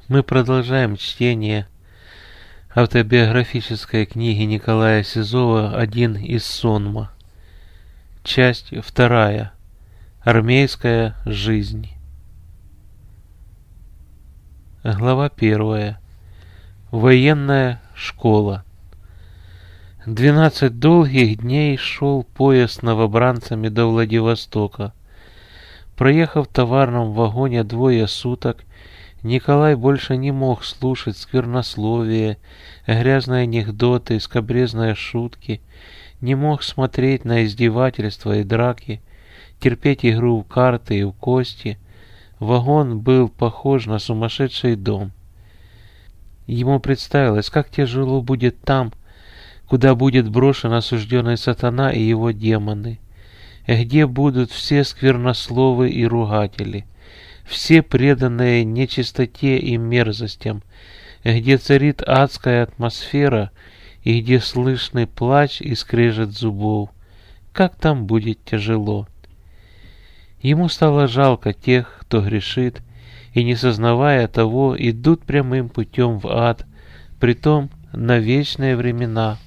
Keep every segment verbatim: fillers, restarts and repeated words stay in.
Мы продолжаем чтение автобиографической книги Николая Сизова «Один из сонма». Часть вторая. Армейская жизнь. Глава первая. Военная школа. Двенадцать долгих дней шел поезд с новобранцами до Владивостока. Проехав в товарном вагоне двое суток, Николай больше не мог слушать сквернословие, грязные анекдоты, скабрезные шутки, не мог смотреть на издевательства и драки, терпеть игру в карты и в кости. Вагон был похож на сумасшедший дом. Ему представилось, как тяжело будет там, куда будет брошен осужденный сатана и его демоны, где будут все сквернословы и ругатели, все преданные нечистоте и мерзостям, где царит адская атмосфера и где слышны плач и скрежет зубов. Как там будет тяжело. Ему стало жалко тех, кто грешит, и, не сознавая того, идут прямым путем в ад, притом на вечные времена.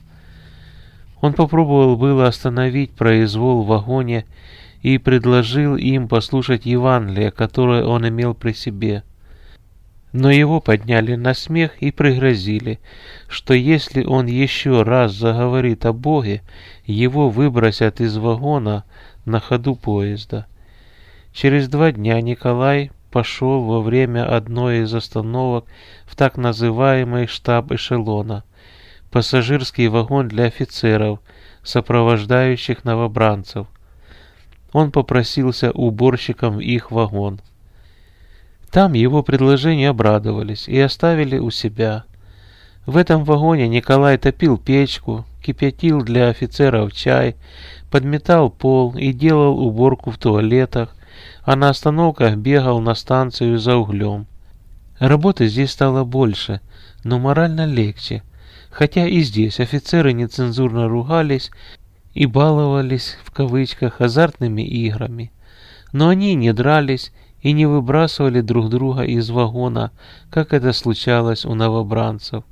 Он попробовал было остановить произвол в вагоне и предложил им послушать Евангелие, которое он имел при себе. Но его подняли на смех и пригрозили, что если он еще раз заговорит о Боге, его выбросят из вагона на ходу поезда. Через два дня Николай пошел во время одной из остановок в так называемый штаб эшелона, пассажирский вагон для офицеров, сопровождающих новобранцев. Он попросился уборщиком в их вагон. Там его предложению обрадовались и оставили у себя. В этом вагоне Николай топил печку, кипятил для офицеров чай, подметал пол и делал уборку в туалетах, а на остановках бегал на станцию за углем. Работы здесь стало больше, но морально легче, хотя и здесь офицеры нецензурно ругались и баловались, в кавычках, азартными играми. Но они не дрались и не выбрасывали друг друга из вагона, как это случалось у новобранцев.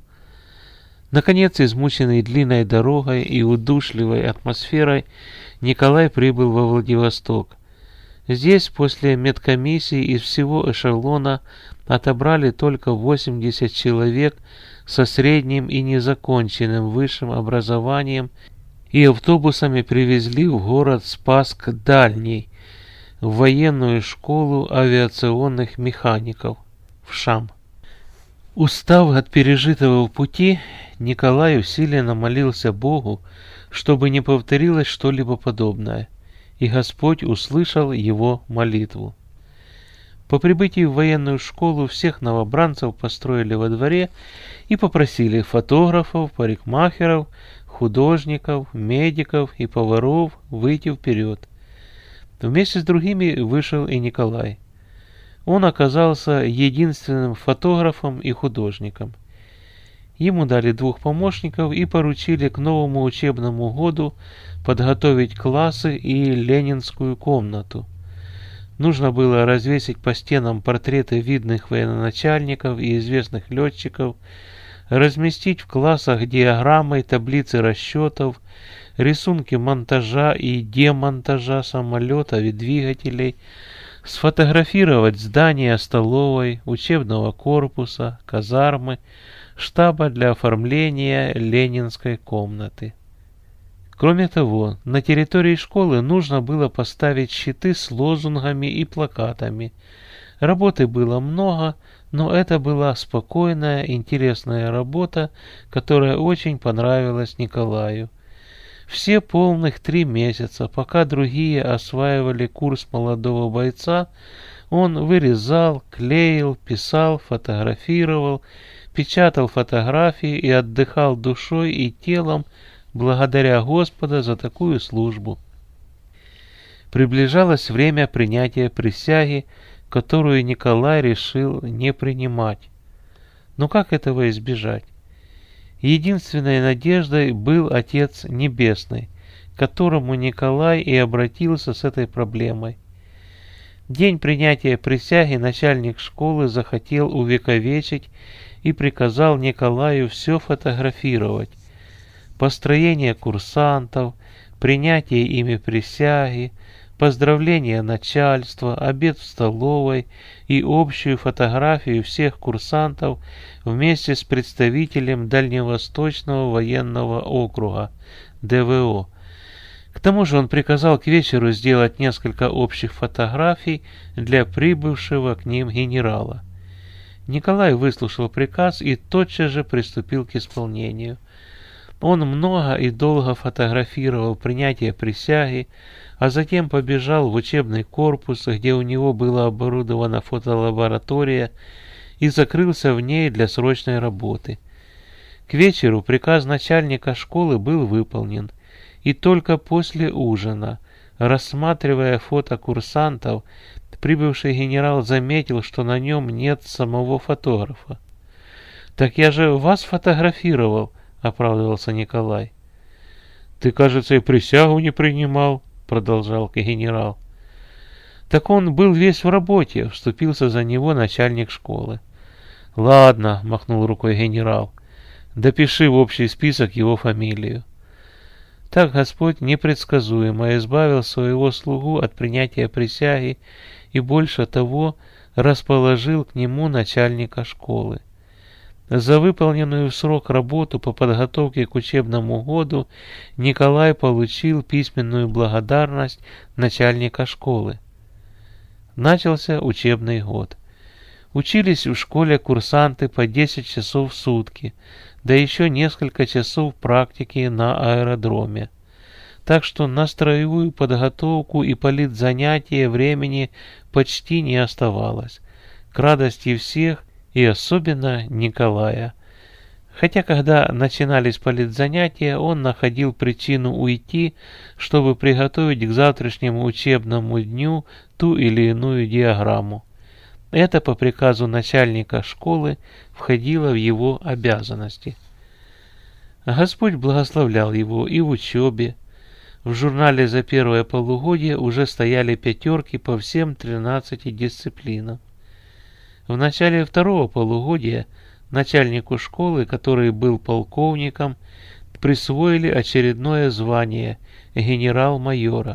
Наконец, измученный длинной дорогой и удушливой атмосферой, Николай прибыл во Владивосток. Здесь после медкомиссии из всего эшелона отобрали только восемьдесят человек со средним и незаконченным высшим образованием и автобусами привезли в город Спасск-Дальний, в военную школу авиационных механиков, в ШАМ. Устав от пережитого в пути, Николай усиленно молился Богу, чтобы не повторилось что-либо подобное, и Господь услышал его молитву. По прибытии в военную школу всех новобранцев построили во дворе и попросили фотографов, парикмахеров, художников, медиков и поваров выйти вперед. Вместе с другими вышел и Николай. Он оказался единственным фотографом и художником. Ему дали двух помощников и поручили к новому учебному году подготовить классы и ленинскую комнату. Нужно было развесить по стенам портреты видных военачальников и известных летчиков, разместить в классах диаграммы, таблицы расчетов, рисунки монтажа и демонтажа самолетов и двигателей, сфотографировать здания столовой, учебного корпуса, казармы, штаба для оформления ленинской комнаты. Кроме того, на территории школы нужно было поставить щиты с лозунгами и плакатами. Работы было много, но это была спокойная, интересная работа, которая очень понравилась Николаю. Все полных три месяца, пока другие осваивали курс молодого бойца, он вырезал, клеил, писал, фотографировал, печатал фотографии и отдыхал душой и телом, благодаря Господа за такую службу. Приближалось время принятия присяги, которую Николай решил не принимать. Но как этого избежать? Единственной надеждой был Отец Небесный, к которому Николай и обратился с этой проблемой. День принятия присяги начальник школы захотел увековечить и приказал Николаю все фотографировать. Построение курсантов, принятие ими присяги, поздравление начальства, обед в столовой и общую фотографию всех курсантов вместе с представителем Дальневосточного военного округа, Дэ Вэ О. К тому же он приказал к вечеру сделать несколько общих фотографий для прибывшего к ним генерала. Николай выслушал приказ и тотчас же приступил к исполнению. Он много и долго фотографировал принятие присяги, а затем побежал в учебный корпус, где у него была оборудована фотолаборатория, и закрылся в ней для срочной работы. К вечеру приказ начальника школы был выполнен, и только после ужина, рассматривая фото курсантов, прибывший генерал заметил, что на нем нет самого фотографа. «Так я же вас фотографировал», — оправдывался Николай. «Ты, кажется, и присягу не принимал», — продолжал генерал. «Так он был весь в работе», — вступился за него начальник школы. «Ладно», — махнул рукой генерал, — «допиши в общий список его фамилию». Так Господь непредсказуемо избавил своего слугу от принятия присяги и, больше того, расположил к нему начальника школы. За выполненную в срок работу по подготовке к учебному году Николай получил письменную благодарность начальника школы. Начался учебный год. Учились в школе курсанты по десять часов в сутки, да еще несколько часов практики на аэродроме. Так что на строевую подготовку и политзанятия времени почти не оставалось, к радости всех и особенно Николая. Хотя, когда начинались политзанятия, он находил причину уйти, чтобы приготовить к завтрашнему учебному дню ту или иную диаграмму. Это по приказу начальника школы входило в его обязанности. Господь благословлял его и в учебе. В журнале за первое полугодие уже стояли пятерки по всем тринадцати дисциплинам. В начале второго полугодия начальнику школы, который был полковником, присвоили очередное звание генерал-майора.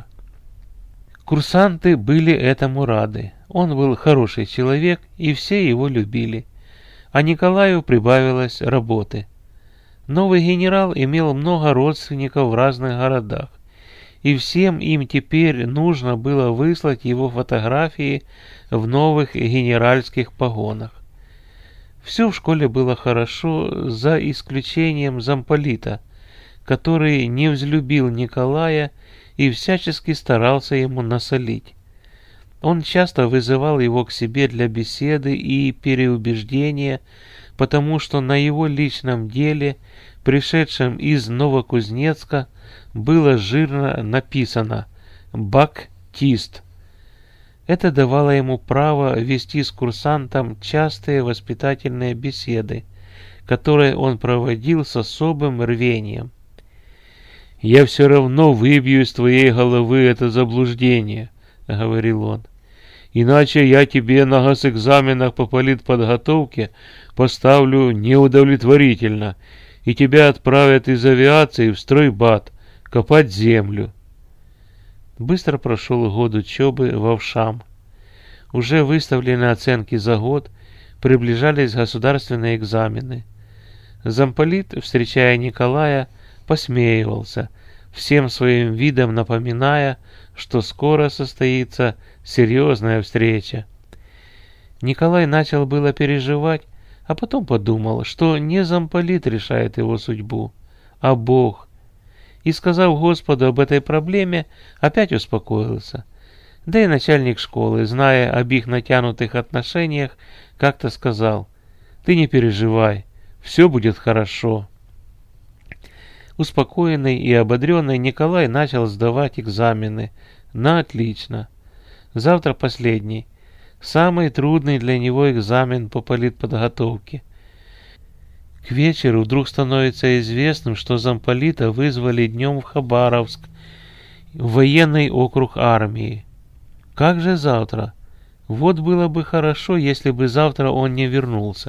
Курсанты были этому рады. Он был хороший человек, и все его любили. А Николаю прибавилось работы. Новый генерал имел много родственников в разных городах, и всем им теперь нужно было выслать его фотографии в новых генеральских погонах. Все в школе было хорошо, за исключением замполита, который не взлюбил Николая и всячески старался ему насолить. Он часто вызывал его к себе для беседы и переубеждения, потому что на его личном деле, пришедшем из Новокузнецка, было жирно написано «Баптист». Это давало ему право вести с курсантом частые воспитательные беседы, которые он проводил с особым рвением. «Я все равно выбью из твоей головы это заблуждение», — говорил он. «Иначе я тебе на госэкзаменах по политподготовке поставлю неудовлетворительно, и тебя отправят из авиации в стройбат копать землю». Быстро прошел год учебы в Овшам. Уже выставлены оценки за год, приближались государственные экзамены. Замполит, встречая Николая, посмеивался, всем своим видом напоминая, что скоро состоится серьезная встреча. Николай начал было переживать, а потом подумал, что не замполит решает его судьбу, а Бог. И, сказав Господу об этой проблеме, опять успокоился. Да и начальник школы, зная об их натянутых отношениях, как-то сказал: «Ты не переживай, все будет хорошо». Успокоенный и ободренный Николай начал сдавать экзамены на отлично. Завтра последний, самый трудный для него экзамен по политподготовке. К вечеру вдруг становится известным, что замполита вызвали днем в Хабаровск, в военный округ армии. Как же завтра? Вот было бы хорошо, если бы завтра он не вернулся.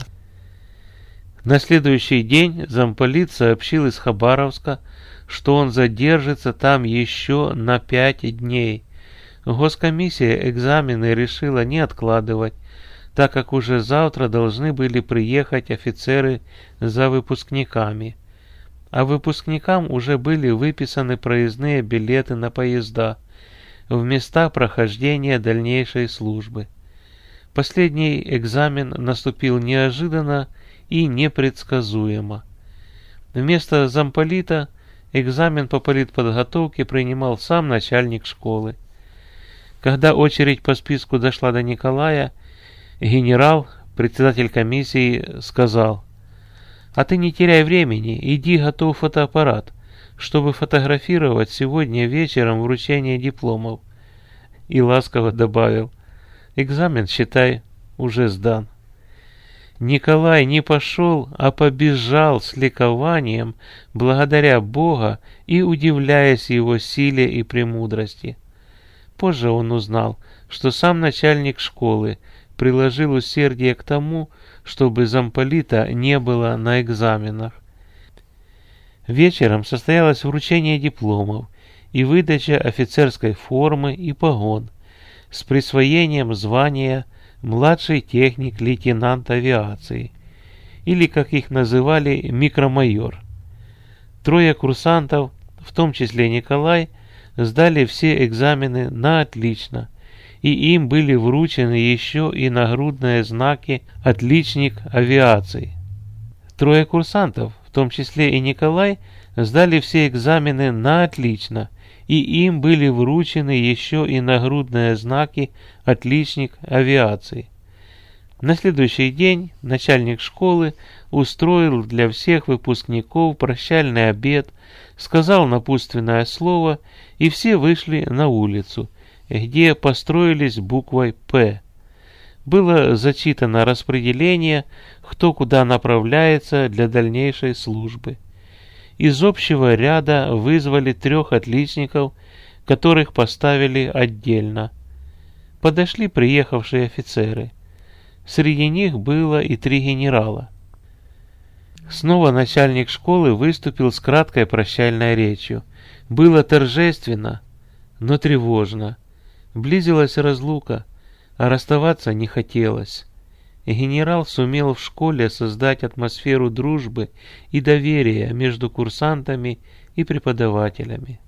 На следующий день замполит сообщил из Хабаровска, что он задержится там еще на пять дней. Госкомиссия экзамены решила не откладывать, так как уже завтра должны были приехать офицеры за выпускниками. А выпускникам уже были выписаны проездные билеты на поезда в места прохождения дальнейшей службы. Последний экзамен наступил неожиданно и непредсказуемо. Вместо замполита экзамен по политподготовке принимал сам начальник школы. Когда очередь по списку дошла до Николая, генерал, председатель комиссии, сказал: «А ты не теряй времени, иди готов фотоаппарат, чтобы фотографировать сегодня вечером вручение дипломов». И ласково добавил: «Экзамен, считай, уже сдан». Николай не пошел, а побежал с ликованием, благодаря Бога и удивляясь его силе и премудрости. Позже он узнал, что сам начальник школы приложил усердие к тому, чтобы замполита не было на экзаменах. Вечером состоялось вручение дипломов и выдача офицерской формы и погон с присвоением звания младший техник-лейтенант авиации, или, как их называли, микромайор. Трое курсантов, в том числе Николай, сдали все экзамены на отлично, и им были вручены еще и нагрудные знаки «Отличник авиации». Трое курсантов, в том числе и Николай, сдали все экзамены на отлично, и им были вручены еще и нагрудные знаки «Отличник авиации». На следующий день начальник школы устроил для всех выпускников прощальный обед, сказал напутственное слово, и все вышли на улицу, где построились буквой «П». Было зачитано распределение, кто куда направляется для дальнейшей службы. Из общего ряда вызвали трех отличников, которых поставили отдельно. Подошли приехавшие офицеры. Среди них было и три генерала. Снова начальник школы выступил с краткой прощальной речью. Было торжественно, но тревожно. Близилась разлука, а расставаться не хотелось. Генерал сумел в школе создать атмосферу дружбы и доверия между курсантами и преподавателями.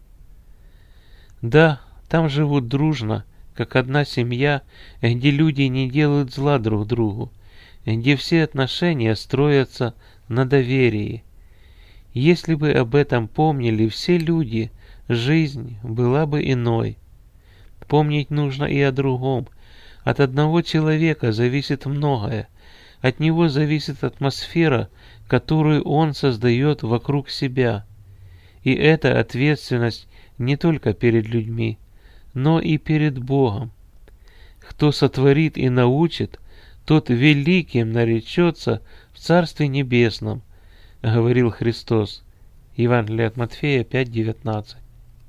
Да, там живут дружно, как одна семья, где люди не делают зла друг другу, где все отношения строятся на доверии. Если бы об этом помнили все люди, жизнь была бы иной. Помнить нужно и о другом. От одного человека зависит многое. От него зависит атмосфера, которую он создает вокруг себя. И эта ответственность не только перед людьми, но и перед Богом. Кто сотворит и научит, тот великим наречется в Царстве Небесном, говорил Христос. Евангелие от Матфея пять девятнадцать.